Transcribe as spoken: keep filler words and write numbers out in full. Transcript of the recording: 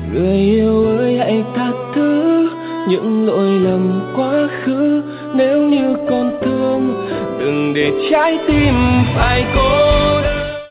Người yêu ơi hãy tha thứ những lỗi lầm quá khứ, nếu như còn thương đừng để trái tim phải cố.